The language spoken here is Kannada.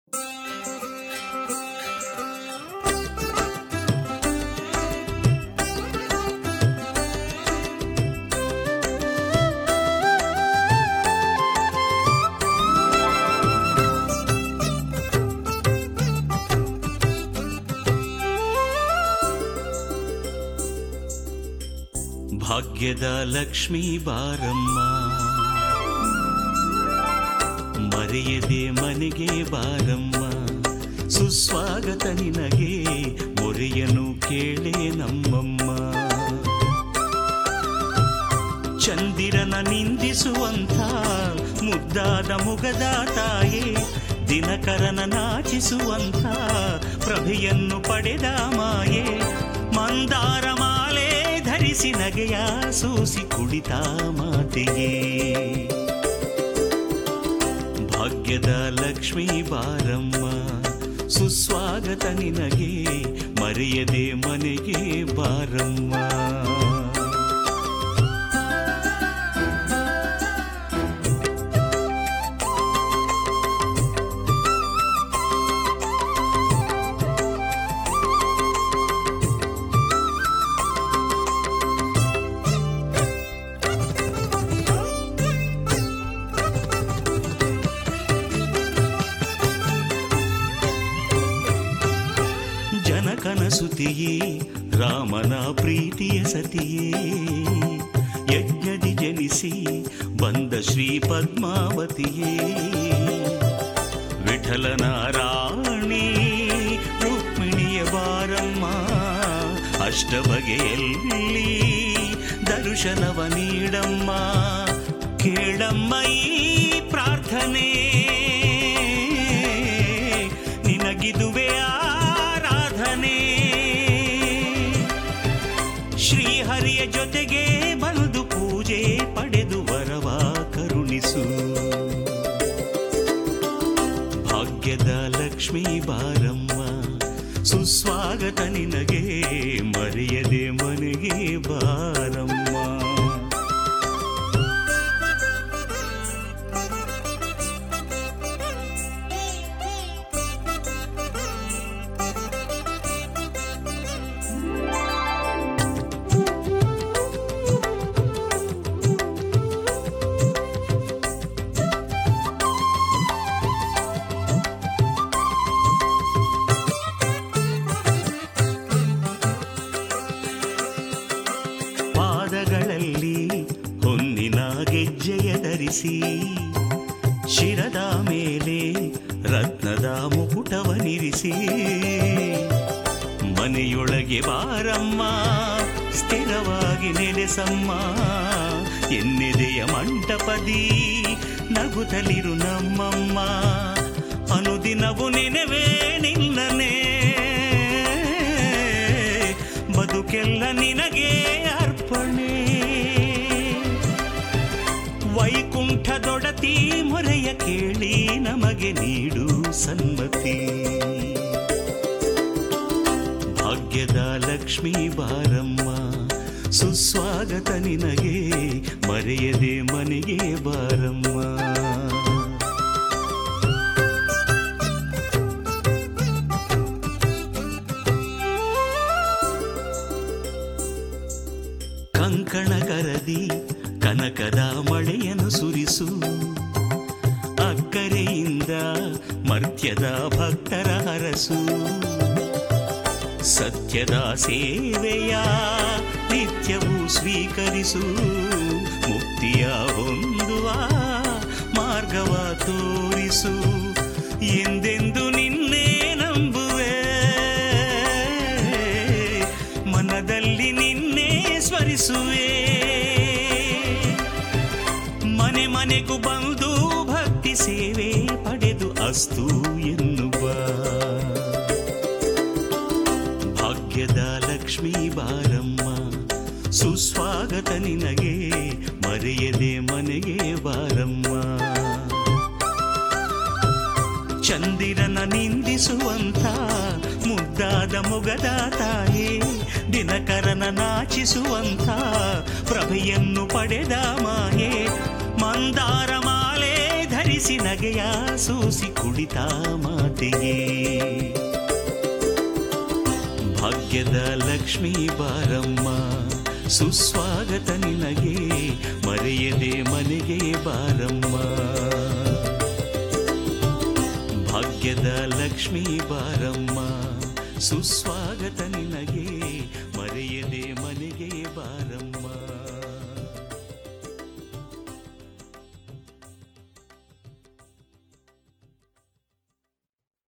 ಭಾಗ್ಯದ ಲಕ್ಷ್ಮೀ ಬಾರಮ್ಮ, ಮರೆಯದೆ ಮನೆಗೆ ಬಾರಮ್ಮ, ಸುಸ್ವಾಗತ ನಿನಗೆ ಮೊರೆಯನು ಕೇಳೆ ನಮ್ಮಮ್ಮ. ಚಂದಿರನ ನಿಂದಿಸುವಂಥ ಮುದ್ದಾದ ಮುಗದ ತಾಯೇ, ದಿನಕರನ ನಾಚಿಸುವಂಥ ಪ್ರಭೆಯನ್ನು ಪಡೆದ ಮಾಯೆ, ಮಂದಾರ ಮಾಲೆ ಧರಿಸಿ ನಗೆಯ ಸೂಸಿ ಕುಳಿತ ಮಾತೆಯೇ. ಭಾಗ್ಯದ ಲಕ್ಷ್ಮೀ ಬಾರಮ್ಮ, ಸುಸ್ವಾಗತ ನಿನಗೆ ಮರೆಯದೆ ಮನೆಗೆ ಬಾರಮ್ಮ. ಕನಸುತಿಯೇ ರಾಮನ ಪ್ರೀತಿಯ ಸತಿಯೇ, ಯಜ್ಞದಿ ಜನಿಸಿ ಬಂದ ಶ್ರೀ ಪದ್ಮಾವತಿಯೇ, ವಿಠಲನ ರಾಣಿ ರುಕ್ಮಿಣಿಯ ಬಾರಮ್ಮ, ಅಷ್ಟಬಗೆಯಲ್ಲಿ ದರ್ಶನವ ನೀಡಮ್ಮ, ಕೇಳಮ್ಮ ಈ ಪ್ರಾರ್ಥನೆ ನಿನಗಿದುವೆ ಶ್ರೀಹರಿಯ ಜೊತೆಗೆ ಬಂದು ಪೂಜೆ ಪಡೆದು ವರವ ಕರುಣಿಸು. ಭಾಗ್ಯದ ಲಕ್ಷ್ಮೀ ಬಾರಮ್ಮ, ಸುಸ್ವಾಗತ ನಿನಗೆ ಮರೆಯದೆ ಮನೆಗೆ ಬಾರಮ್ಮ. ಶಿರದ ಮೇಲೆ ರತ್ನದ ಮುಕುಟವನಿರಿಸಿ, ಮನೆಯೊಳಗೆ ಬಾರಮ್ಮ ಸ್ಥಿರವಾಗಿ ನೆಲೆಸಮ್ಮ, ಎನ್ನೆದೆಯ ಮಂಟಪದಿ ನಗುತ್ತಲಿರು ನಮ್ಮಮ್ಮ, ಅನುದಿನವು ನೆನವೇ ನಿನ್ನನೆ, ಬದುಕೆಲ್ಲ ನಿನಗೆ ಅರ್ಪಣೆ. ವೈಕುಂಠದೊಡತಿ ಮೊರೆಯ ಕೇಳಿ ನಮಗೆ ನೀಡು ಸನ್ಮತಿ. ಭಾಗ್ಯದ ಲಕ್ಷ್ಮೀ ಬಾರಮ್ಮ, ಸುಸ್ವಾಗತ ನಿನಗೆ ಮರೆಯದೆ ಮನೆಗೆ ಬಾರಮ್ಮ. ಕಂಕಣ ಕರದಿ ಕನಕದ ಮಳೆಯನ್ನು ಸುರಿಸು, ಅಕ್ಕರೆಯಿಂದ ಮರ್ತ್ಯದ ಭಕ್ತರ ಹರಸು, ಸತ್ಯದ ಸೇವೆಯ ನಿತ್ಯವೂ ಸ್ವೀಕರಿಸು, ಮುಕ್ತಿಯ ಹೊಂದುವ ಮಾರ್ಗವ ತೋರಿಸು, ಎಂದೆಂದು ನಿನ್ನೆ ನಂಬುವೆ, ಮನದಲ್ಲಿ ನಿನ್ನೆ ಸ್ಮರಿಸುವೆ, ಮನೆ ಮನೆಗೂ ಬಂದು ಭಕ್ತಿ ಸೇವೆ ಪಡೆದು ಅಸ್ತು ಎನ್ನುವ. ಭಾಗ್ಯದ ಲಕ್ಷ್ಮೀ ಬಾರಮ್ಮ, ಸುಸ್ವಾಗತ ನಿನಗೆ ಮರೆಯದೆ ಮನೆಗೆ ಬಾರಮ್ಮ. ಚಂದಿರನ ನಿಂದಿಸುವಂಥ ಮುದ್ದಾದ ಮೊಗದ ತಾಯೇ, ದಿನಕರನ ನಾಚಿಸುವಂಥ ಪ್ರಭೆಯನ್ನು ಪಡೆದ ಮಾಯೆ, ಮಂದಾರ ಮಾಲೆ ಧರಿಸಿ ನಗಿಸಿ ನಗೆಯ ಸೂಸಿ ಕುಡಿತ ಮಾತೆಯೇ. ಭಾಗ್ಯದ ಲಕ್ಷ್ಮೀ ಬಾರಮ್ಮ, ಸುಸ್ವಾಗತ ನಿನಗೆ, ಮರೆಯದೆ ಮನೆಗೆ ಬಾರಮ್ಮ. ಭಾಗ್ಯದ ಲಕ್ಷ್ಮೀ ಬಾರಮ್ಮ, ಸುಸ್ವಾಗತ ನಿನಗೆ,